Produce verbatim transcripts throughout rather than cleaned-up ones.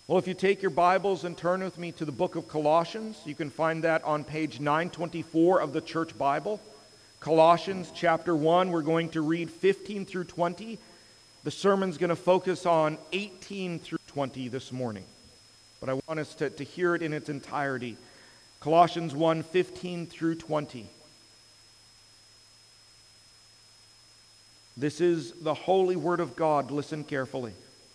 Well, if you take your Bibles and turn with me to the book of Colossians, you can find that on page nine twenty-four of the Church Bible. Colossians chapter one, we're going to read fifteen through twenty. The sermon's going to focus on eighteen through twenty this morning. But I want us to, to hear it in its entirety. Colossians one, fifteen through twenty. This is the holy word of God. Listen carefully.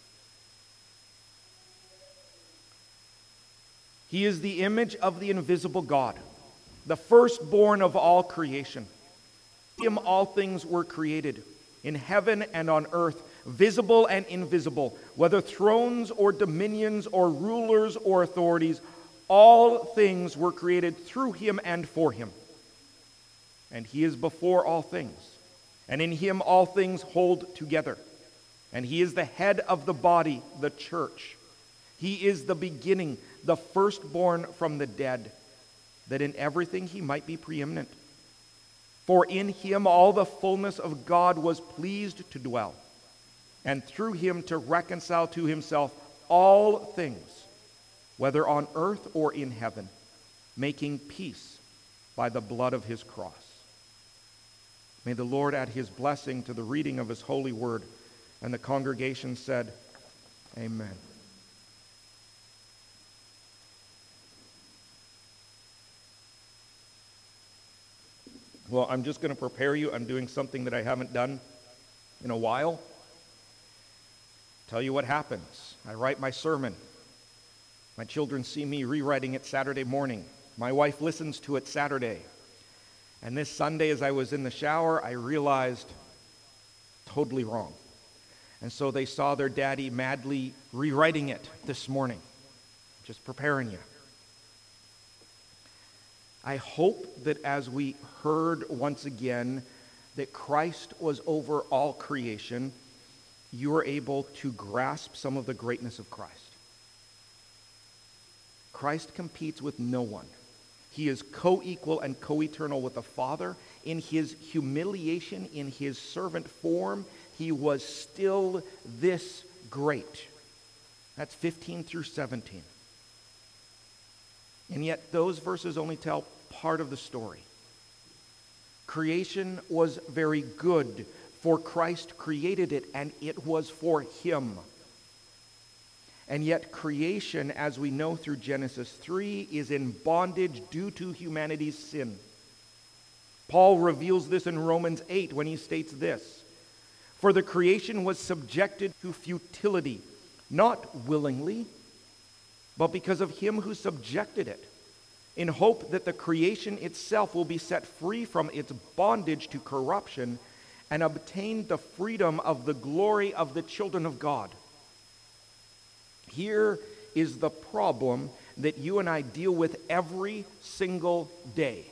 He is the image of the invisible God, the firstborn of all creation. In him all things were created, in heaven and on earth, visible and invisible, whether thrones or dominions or rulers or authorities, all things were created through him and for him. And he is before all things, and in him all things hold together. And he is the head of the body, the church. He is the beginning, the firstborn from the dead, that in everything he might be preeminent. For in him all the fullness of God was pleased to dwell, and through him to reconcile to himself all things, whether on earth or in heaven, making peace by the blood of his cross. May the Lord add his blessing to the reading of his holy word. And the congregation said, Amen. Well, I'm just going to prepare you. I'm doing something that I haven't done in a while. Tell you what happens. I write my sermon. My children see me rewriting it Saturday morning. My wife listens to it Saturday. And this Sunday, as I was in the shower, I realized totally wrong. And so they saw their daddy madly rewriting it this morning. Just preparing you. I hope that as we heard once again that Christ was over all creation, you are able to grasp some of the greatness of Christ. Christ competes with no one. He is co-equal and co-eternal with the Father. In his humiliation, in his servant form, he was still this great. That's fifteen through seventeen. And yet those verses only tell part of the story. Creation was very good, for Christ created it, and it was for him. And yet creation, as we know through Genesis three, is in bondage due to humanity's sin. Paul reveals this in Romans eight when he states this: For the creation was subjected to futility, not willingly, but because of him who subjected it, in hope that the creation itself will be set free from its bondage to corruption and obtain the freedom of the glory of the children of God. Here is the problem that you and I deal with every single day.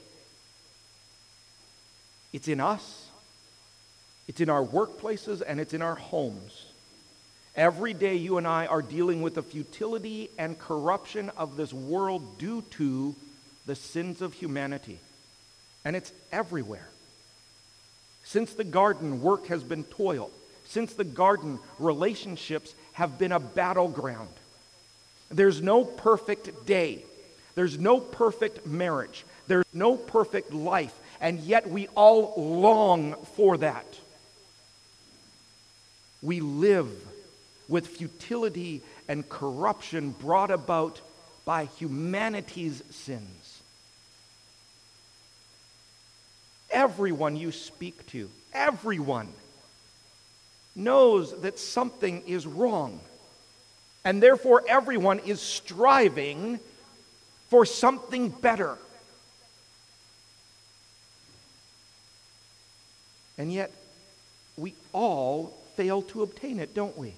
It's in us, it's in our workplaces, and it's in our homes. Every day you and I are dealing with the futility and corruption of this world due to the sins of humanity. And it's everywhere. Since the garden, work has been toil. Since the garden, relationships have been a battleground. There's no perfect day. There's no perfect marriage. There's no perfect life. And yet we all long for that. We live with futility and corruption brought about by humanity's sins. Everyone you speak to, everyone, knows that something is wrong. And therefore everyone is striving for something better. And yet we all fail to obtain it, don't we?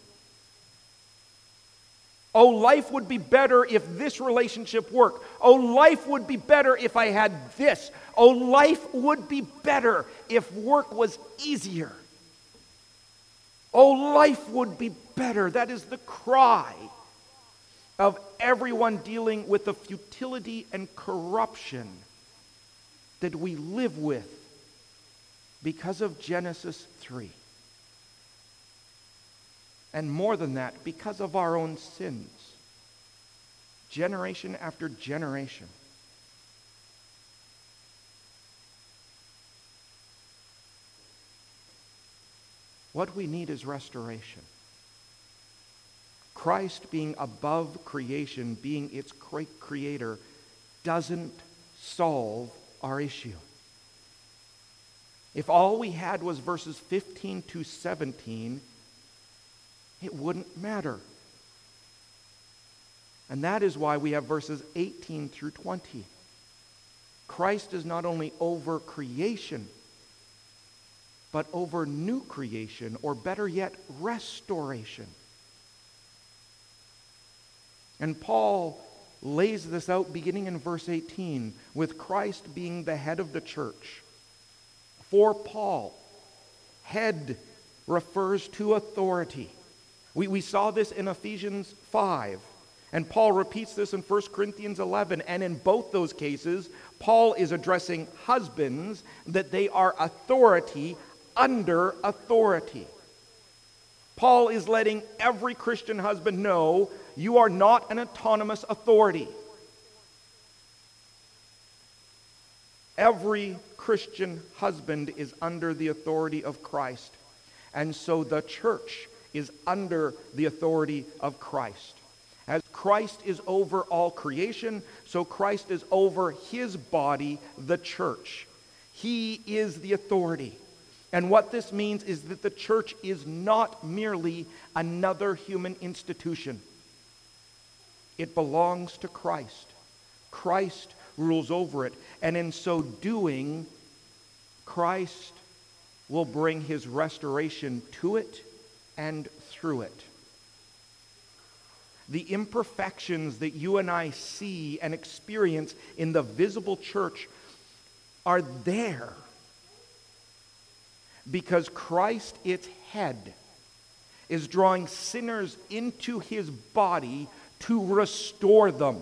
Oh, life would be better if this relationship worked. Oh, life would be better if I had this. Oh, life would be better if work was easier. Oh, life would be better. That is the cry of everyone dealing with the futility and corruption that we live with because of Genesis three. And more than that, because of our own sins. generation after generation. What we need is restoration. Christ being above creation, being its great creator, doesn't solve our issue. If all we had was verses fifteen to seventeen, it wouldn't matter. And that is why we have verses eighteen through twenty. Christ is not only over creation, but over new creation, or better yet, restoration. And Paul lays this out beginning in verse eighteen, with Christ being the head of the church. For Paul, head refers to authority. We, we saw this in Ephesians five, and Paul repeats this in First Corinthians eleven, and in both those cases, Paul is addressing husbands that they are authority under authority. Paul is letting every Christian husband know you are not an autonomous authority. Every Christian husband is under the authority of Christ. And so the church is under the authority of Christ. As Christ is over all creation, so Christ is over his body, the church. He is the authority. And what this means is that the church is not merely another human institution. It belongs to Christ. Christ rules over it. And in so doing, Christ will bring his restoration to it and through it. The imperfections that you and I see and experience in the visible church are there because Christ, its head, is drawing sinners into his body to restore them.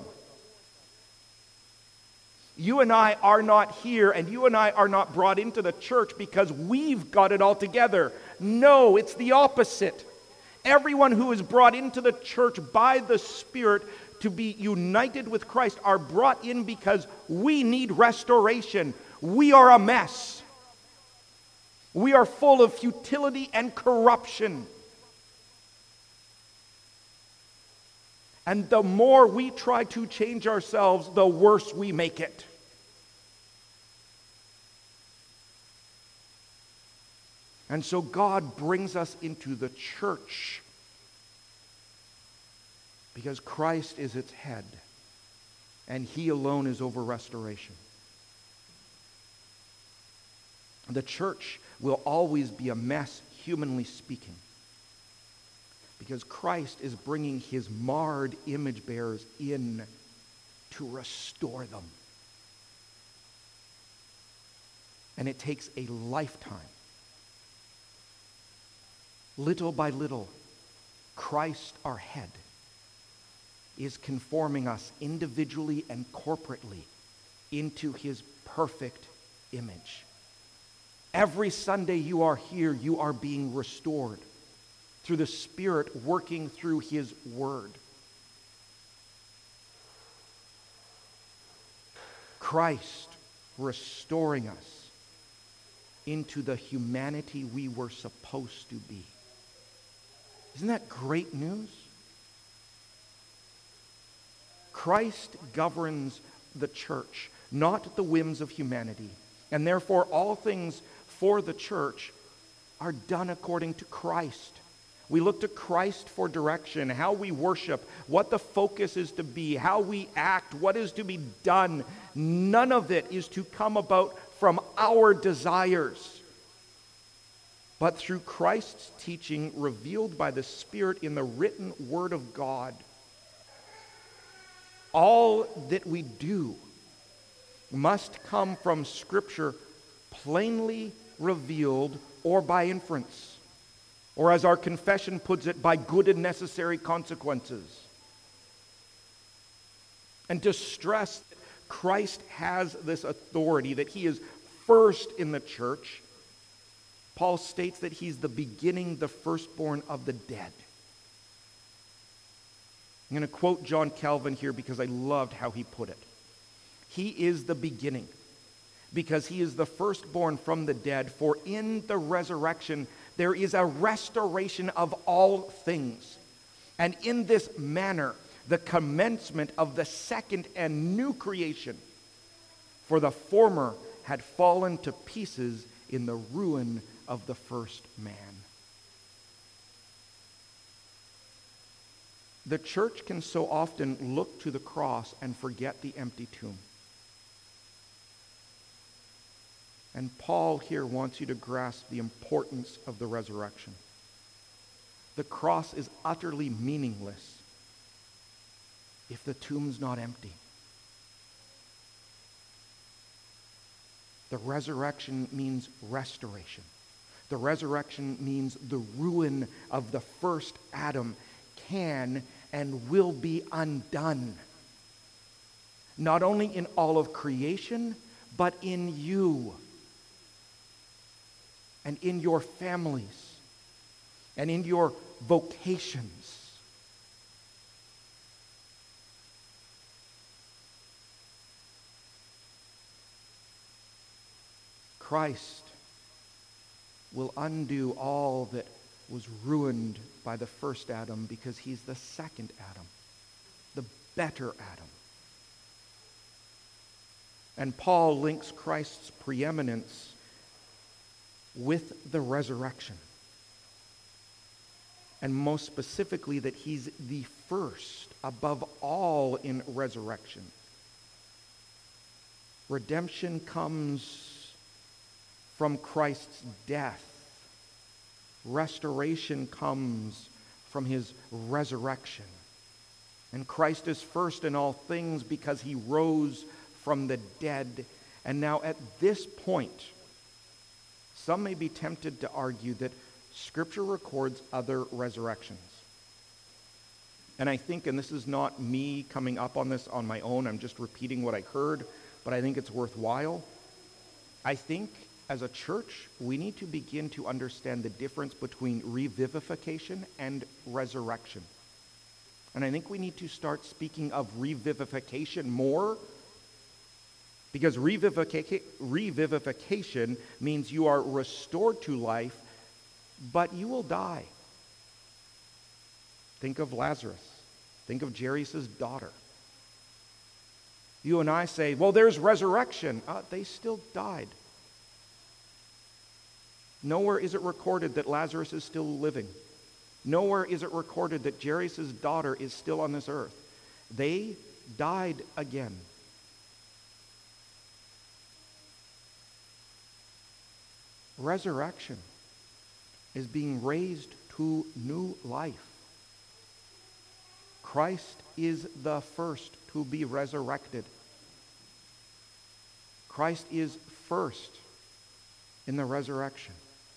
You and I are not here, and you and I are not brought into the church because we've got it all together. No, it's the opposite. Everyone who is brought into the church by the Spirit to be united with Christ are brought in because we need restoration. We are a mess. We are full of futility and corruption. And the more we try to change ourselves, the worse we make it. And so God brings us into the church because Christ is its head, and he alone is over restoration. The church will always be a mess, humanly speaking, because Christ is bringing his marred image bearers in to restore them. And it takes a lifetime. Little by little, Christ, our head, is conforming us individually and corporately into his perfect image. Every Sunday you are here, you are being restored through the Spirit working through his word. Christ restoring us into the humanity we were supposed to be. Isn't that great news? Christ governs the church, not the whims of humanity. And therefore, all things for the church are done according to Christ. We look to Christ for direction, how we worship, what the focus is to be, how we act, what is to be done. None of it is to come about from our desires, but through Christ's teaching revealed by the Spirit in the written Word of God. All that we do must come from Scripture plainly revealed or by inference, or as our confession puts it, by good and necessary consequences. And to stress that Christ has this authority, that he is first in the church, Paul states that he's the beginning, the firstborn of the dead. I'm going to quote John Calvin here because I loved how he put it. He is the beginning, because he is the firstborn from the dead, for in the resurrection there is a restoration of all things. And in this manner, the commencement of the second and new creation. For the former had fallen to pieces in the ruin of the first man. The church can so often look to the cross and forget the empty tomb. And Paul here wants you to grasp the importance of the resurrection. The cross is utterly meaningless if the tomb's not empty. The resurrection means restoration. The resurrection means the ruin of the first Adam can and will be undone. Not only in all of creation, but in you and in your families and in your vocations. Christ will undo all that was ruined by the first Adam because he's the second Adam, the better Adam. And Paul links Christ's preeminence with the resurrection. And most specifically, that he's the first above all in resurrection. Redemption comes from Christ's death. Restoration comes from his resurrection. And Christ is first in all things because he rose from the dead. And now at this point, some may be tempted to argue that Scripture records other resurrections. And I think, and this is not me coming up on this on my own, I'm just repeating what I heard, but I think it's worthwhile. I think as a church, we need to begin to understand the difference between revivification and resurrection. And I think we need to start speaking of revivification more, because revivifica- revivification means you are restored to life, but you will die. Think of Lazarus. Think of Jairus' daughter. You and I say, well, there's resurrection. Uh, they still died. Nowhere is it recorded that Lazarus is still living. Nowhere is it recorded that Jairus' daughter is still on this earth. They died again. Resurrection is being raised to new life. Christ is the first to be resurrected. Christ is first in the resurrection.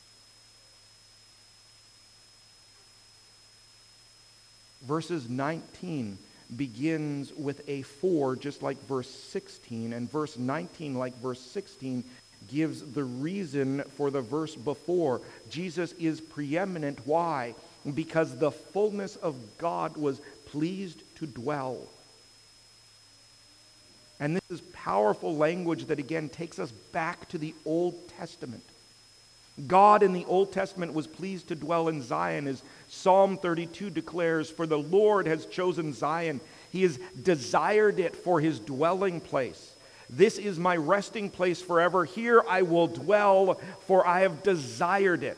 Verses nineteen begins with a for, just like verse sixteen, and verse nineteen, like verse sixteen, gives the reason for the verse before. Jesus is preeminent. Why? Because the fullness of God was pleased to dwell. And this is powerful language that again takes us back to the Old Testament. God in the Old Testament was pleased to dwell in Zion, as Psalm thirty-two declares, for the Lord has chosen Zion. He has desired it for his dwelling place. This is my resting place forever. Here I will dwell, for I have desired it.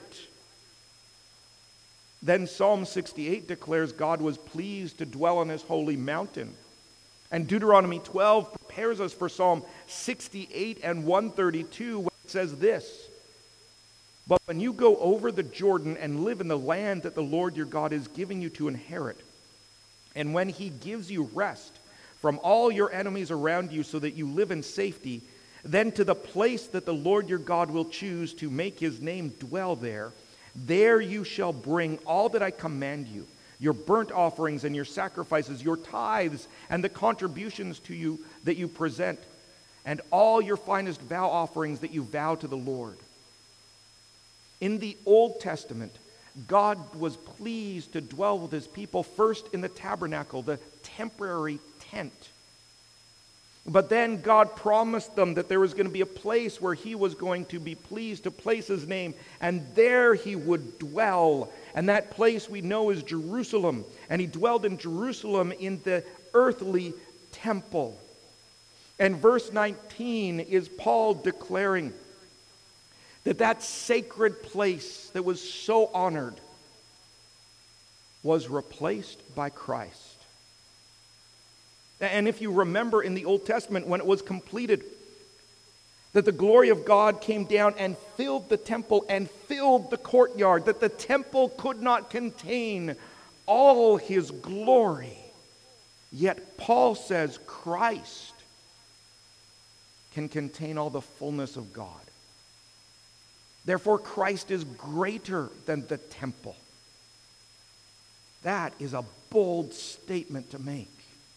Then Psalm sixty-eight declares God was pleased to dwell on his holy mountain. And Deuteronomy twelve prepares us for Psalm sixty-eight and one thirty-two, when it says this: but when you go over the Jordan and live in the land that the Lord your God is giving you to inherit, and when he gives you rest from all your enemies around you so that you live in safety, then to the place that the Lord your God will choose to make his name dwell there, there you shall bring all that I command you, your burnt offerings and your sacrifices, your tithes and the contributions to you that you present, and all your finest vow offerings that you vow to the Lord. In the Old Testament, God was pleased to dwell with his people first in the tabernacle, the temporary tent. But then God promised them that there was going to be a place where he was going to be pleased to place his name, and there he would dwell. And that place we know is Jerusalem. And he dwelled in Jerusalem in the earthly temple. And verse nineteen is Paul declaring that that sacred place that was so honored was replaced by Christ. And if you remember in the Old Testament when it was completed, that the glory of God came down and filled the temple and filled the courtyard, that the temple could not contain all his glory. Yet Paul says Christ can contain all the fullness of God. Therefore, Christ is greater than the temple. That is a bold statement to make.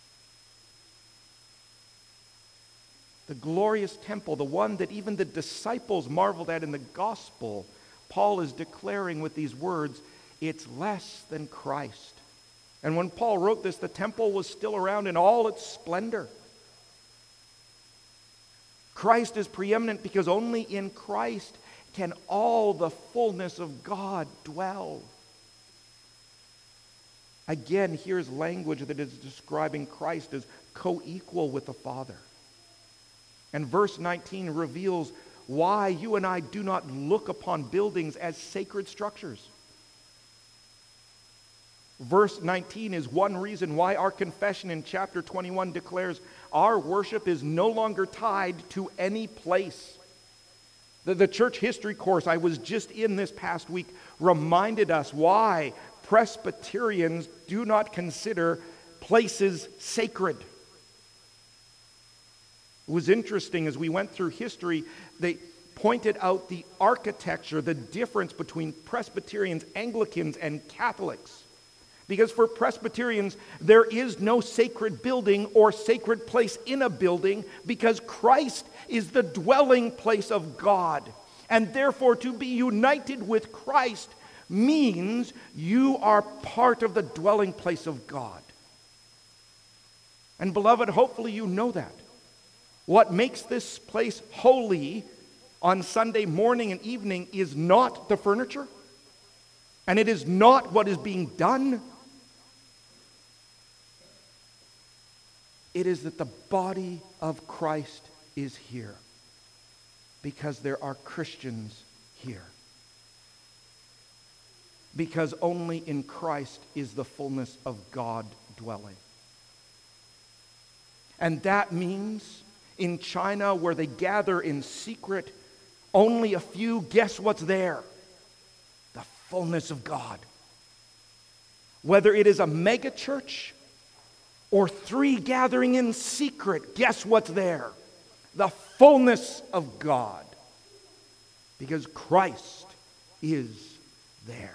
The glorious temple, the one that even the disciples marveled at in the gospel, Paul is declaring with these words, it's less than Christ. And when Paul wrote this, the temple was still around in all its splendor. Christ is preeminent because only in Christ can all the fullness of God dwell. Again, here's language that is describing Christ as co-equal with the Father. And verse nineteen reveals why you and I do not look upon buildings as sacred structures. Verse nineteen is one reason why our confession in chapter twenty-one declares our worship is no longer tied to any place. The, the church history course I was just in this past week reminded us why Presbyterians do not consider places sacred. It was interesting as we went through history, they pointed out the architecture, the difference between Presbyterians, Anglicans, and Catholics. Because for Presbyterians, there is no sacred building or sacred place in a building because Christ is the dwelling place of God. And therefore, to be united with Christ means you are part of the dwelling place of God. And beloved, hopefully you know that. What makes this place holy on Sunday morning and evening is not the furniture, and it is not what is being done. It is that the body of Christ is here because there are Christians here. Because only in Christ is the fullness of God dwelling. And that means in China, where they gather in secret, only a few, guess what's there? The fullness of God. Whether it is a mega church or three gathering in secret, guess what's there? The fullness of God. Because Christ is there.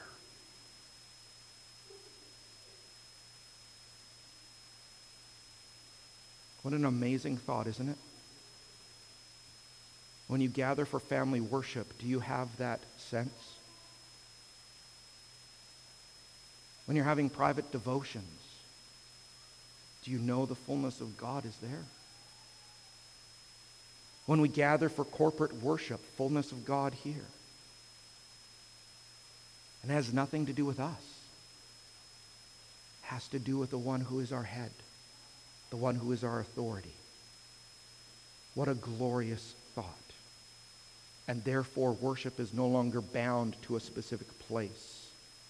What an amazing thought, isn't it? When you gather for family worship, do you have that sense? When you're having private devotions, do you know the fullness of God is there? When we gather for corporate worship, fullness of God here. And it has nothing to do with us. It has to do with the one who is our head, the one who is our authority. What a glorious thought. And therefore, worship is no longer bound to a specific place.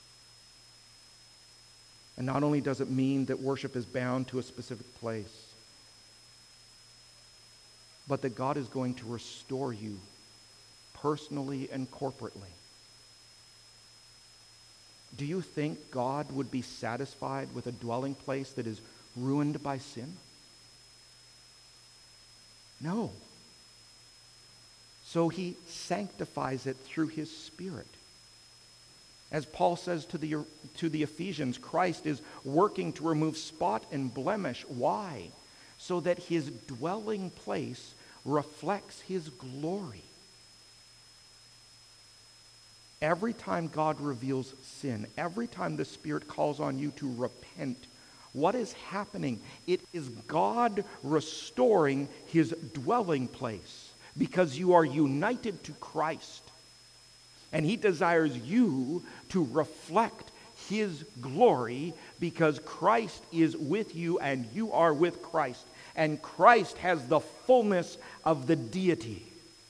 And not only does it mean that worship is bound to a specific place, but that God is going to restore you personally and corporately. Do you think God would be satisfied with a dwelling place that is ruined by sin? No. So he sanctifies it through his Spirit. As Paul says to the, to the Ephesians, Christ is working to remove spot and blemish. Why? So that his dwelling place reflects his glory. Every time God reveals sin, every time the Spirit calls on you to repent, what is happening? It is God restoring his dwelling place because you are united to Christ. And he desires you to reflect his glory because Christ is with you and you are with Christ. And Christ has the fullness of the deity.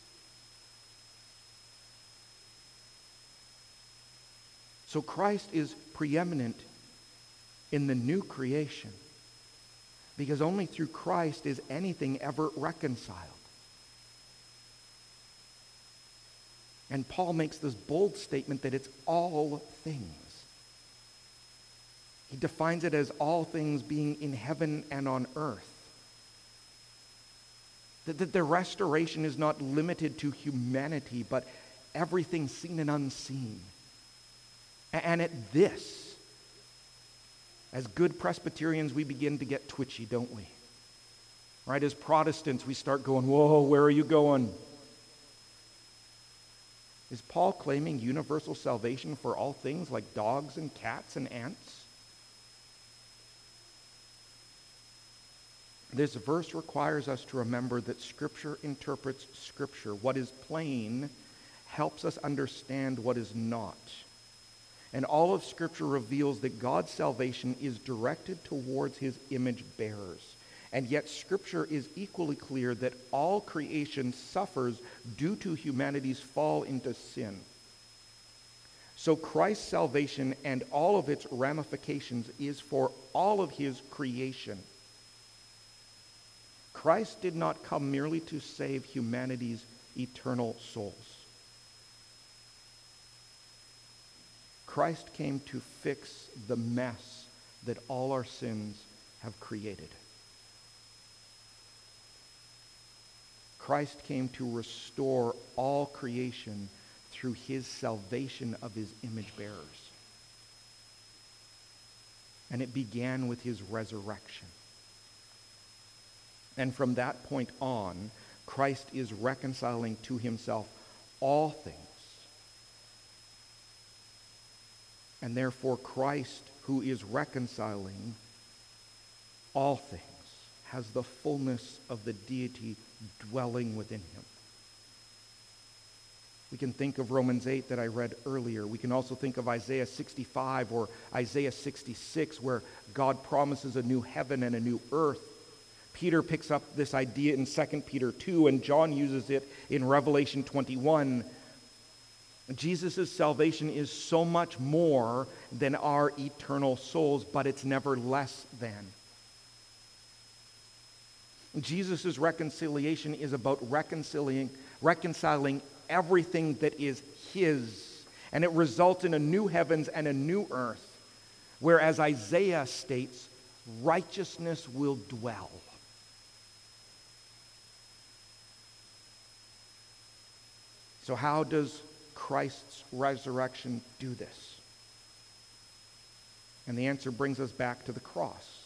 So Christ is preeminent in the new creation because only through Christ is anything ever reconciled. And Paul makes this bold statement that it's all things. He defines it as all things being in heaven and on earth. That, that the restoration is not limited to humanity, but everything seen and unseen. And at this, as good Presbyterians, we begin to get twitchy, don't we? Right? As Protestants, we start going, whoa, where are you going? Is Paul claiming universal salvation for all things like dogs and cats and ants? This verse requires us to remember that Scripture interprets Scripture. What is plain helps us understand what is not. And all of Scripture reveals that God's salvation is directed towards his image bearers. And yet Scripture is equally clear that all creation suffers due to humanity's fall into sin. So Christ's salvation and all of its ramifications is for all of his creation. Christ did not come merely to save humanity's eternal souls. Christ came to fix the mess that all our sins have created. Christ came to restore all creation through his salvation of his image bearers. And it began with his resurrection. And from that point on, Christ is reconciling to himself all things. And therefore, Christ, who is reconciling all things, has the fullness of the deity dwelling within him. We can think of Romans eight that I read earlier. We can also think of Isaiah sixty-five or Isaiah sixty-six, where God promises a new heaven and a new earth. Peter picks up this idea in Second Peter two, and John uses it in Revelation twenty-one. Jesus' salvation is so much more than our eternal souls, but it's never less than. Jesus' reconciliation is about reconciling, reconciling everything that is his, and it results in a new heavens and a new earth, where, as Isaiah states, righteousness will dwell. So how does Christ's resurrection do this? And the answer brings us back to the cross.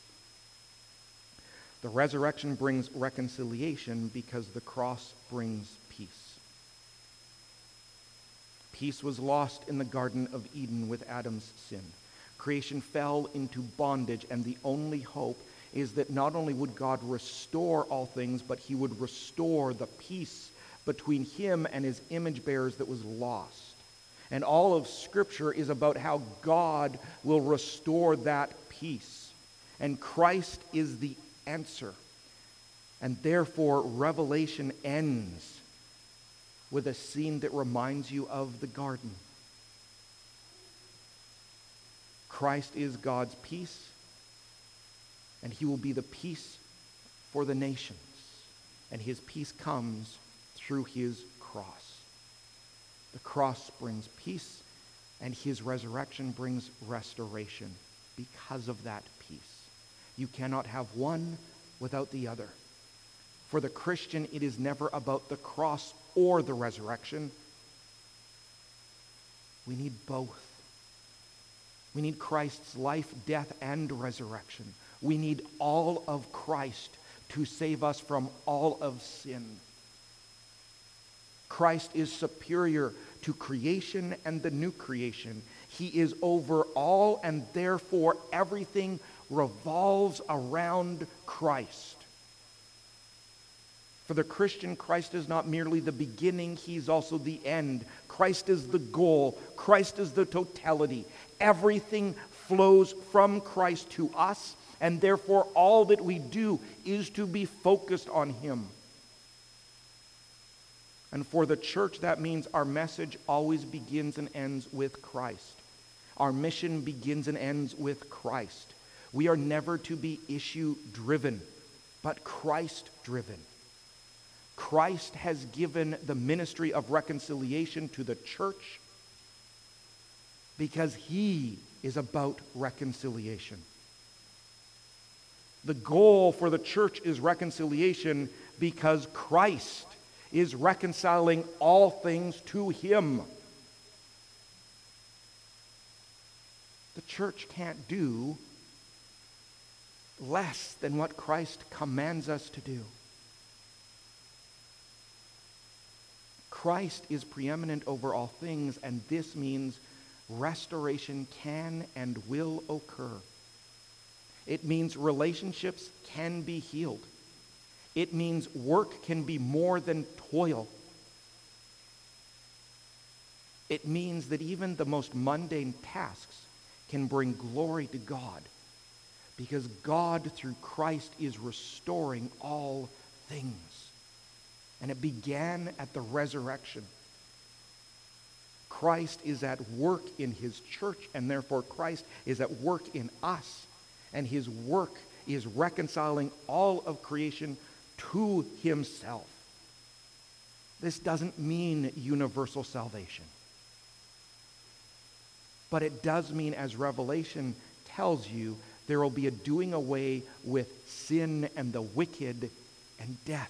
The resurrection brings reconciliation because the cross brings peace. Peace was lost in the Garden of Eden with Adam's sin. Creation fell into bondage, and the only hope is that not only would God restore all things, but he would restore the peace between him and his image bearers that was lost. And all of Scripture is about how God will restore that peace. And Christ is the answer. And therefore, Revelation ends with a scene that reminds you of the garden. Christ is God's peace, and he will be the peace for the nations. And his peace comes through his cross. The cross brings peace, and his resurrection brings restoration because of that peace. You cannot have one without the other. For the Christian, it is never about the cross or the resurrection. We need both. We need Christ's life, death, and resurrection. We need all of Christ to save us from all of sin. Christ is superior to creation and the new creation. He is over all, and therefore everything revolves around Christ. For the Christian, Christ is not merely the beginning, he's also the end. Christ is the goal. Christ is the totality. Everything flows from Christ to us, and therefore all that we do is to be focused on him. And for the church, that means our message always begins and ends with Christ. Our mission begins and ends with Christ. We are never to be issue-driven, but Christ-driven. Christ has given the ministry of reconciliation to the church because he is about reconciliation. The goal for the church is reconciliation because Christ is reconciling all things to him. The church can't do less than what Christ commands us to do. Christ is preeminent over all things, and this means restoration can and will occur. It means relationships can be healed. It means work can be more than toil. It means that even the most mundane tasks can bring glory to God, because God through Christ is restoring all things. And it began at the resurrection. Christ is at work in his church, and therefore Christ is at work in us. And his work is reconciling all of creation to himself. This doesn't mean universal salvation. But it does mean, as Revelation tells you, there will be a doing away with sin and the wicked and death.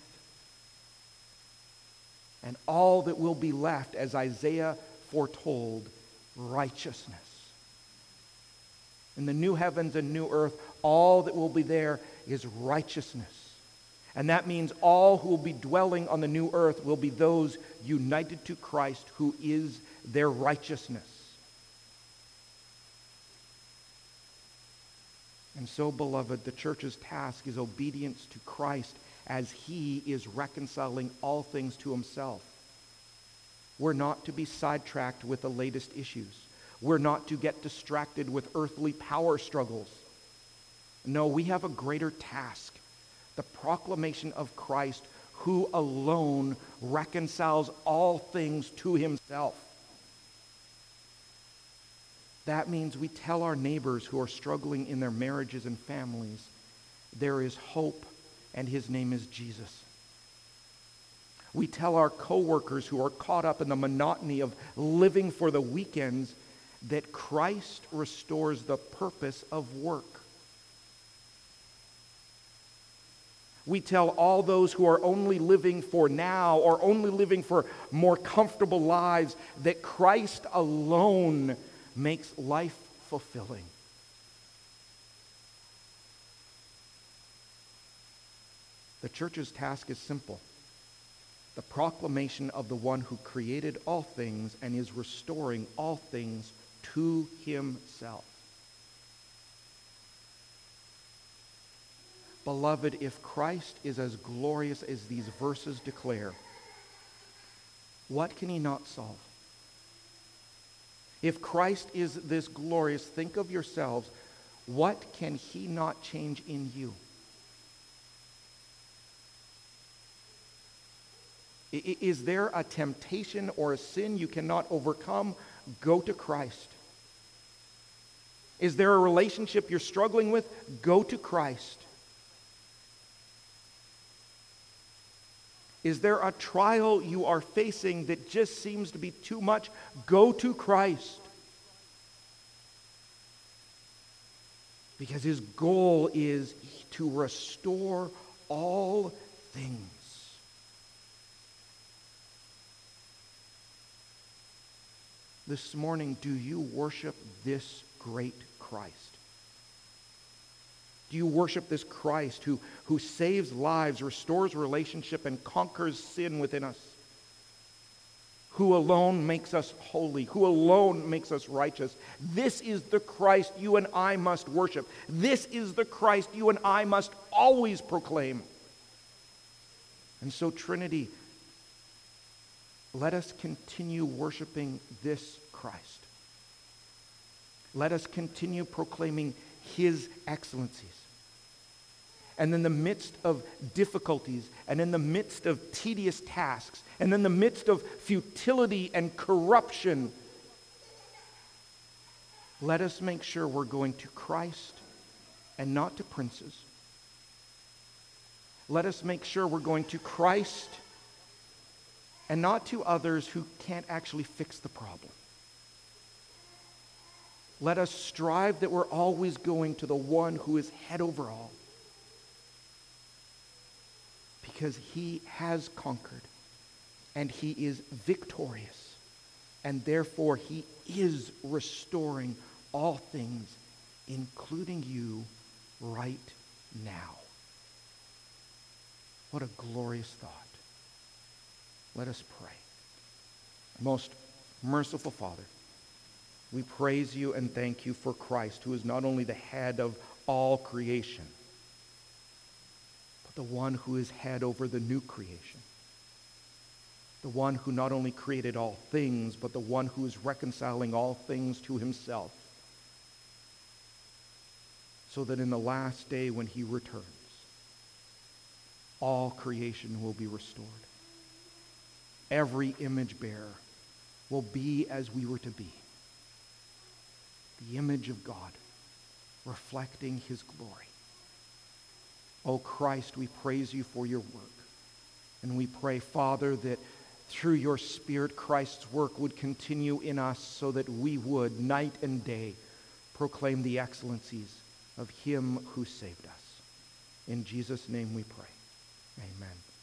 And all that will be left, as Isaiah foretold, righteousness. In the new heavens and new earth, all that will be there is righteousness. And that means all who will be dwelling on the new earth will be those united to Christ, who is their righteousness. And so, beloved, the church's task is obedience to Christ as he is reconciling all things to himself. We're not to be sidetracked with the latest issues. We're not to get distracted with earthly power struggles. No, we have a greater task, the proclamation of Christ, who alone reconciles all things to himself. That means we tell our neighbors who are struggling in their marriages and families, there is hope, and his name is Jesus. We tell our coworkers who are caught up in the monotony of living for the weekends that Christ restores the purpose of work. We tell all those who are only living for now or only living for more comfortable lives that Christ alone makes life fulfilling. The church's task is simple: the proclamation of the one who created all things and is restoring all things to himself. Beloved, if Christ is as glorious as these verses declare, what can he not solve? If Christ is this glorious, think of yourselves, what can he not change in you? Is there a temptation or a sin you cannot overcome? Go to Christ. Is there a relationship you're struggling with? Go to Christ. Is there a trial you are facing that just seems to be too much? Go to Christ. Because his goal is to restore all things. This morning, do you worship this great Christ? Do you worship this Christ who, who saves lives, restores relationship, and conquers sin within us? who alone makes us holy, who alone makes us righteous. This is the Christ you and I must worship. This is the Christ you and I must always proclaim. And so, Trinity, let us continue worshiping this Christ. Let us continue proclaiming his excellencies. And in the midst of difficulties, and in the midst of tedious tasks, and in the midst of futility and corruption, let us make sure we're going to Christ and not to princes. Let us make sure we're going to Christ and not to others who can't actually fix the problem. Let us strive that we're always going to the one who is head over all, because he has conquered and he is victorious, and therefore he is restoring all things, including you right now. What a glorious thought. Let us pray. Most merciful Father, we praise you and thank you for Christ, who is not only the head of all creation, the one who is head over the new creation. The one who not only created all things, but the one who is reconciling all things to himself, so that in the last day when he returns, all creation will be restored. Every image bearer will be as we were to be. The image of God, reflecting his glory. Oh Christ, we praise you for your work. And we pray, Father, that through your Spirit, Christ's work would continue in us so that we would, night and day, proclaim the excellencies of him who saved us. In Jesus' name we pray. Amen.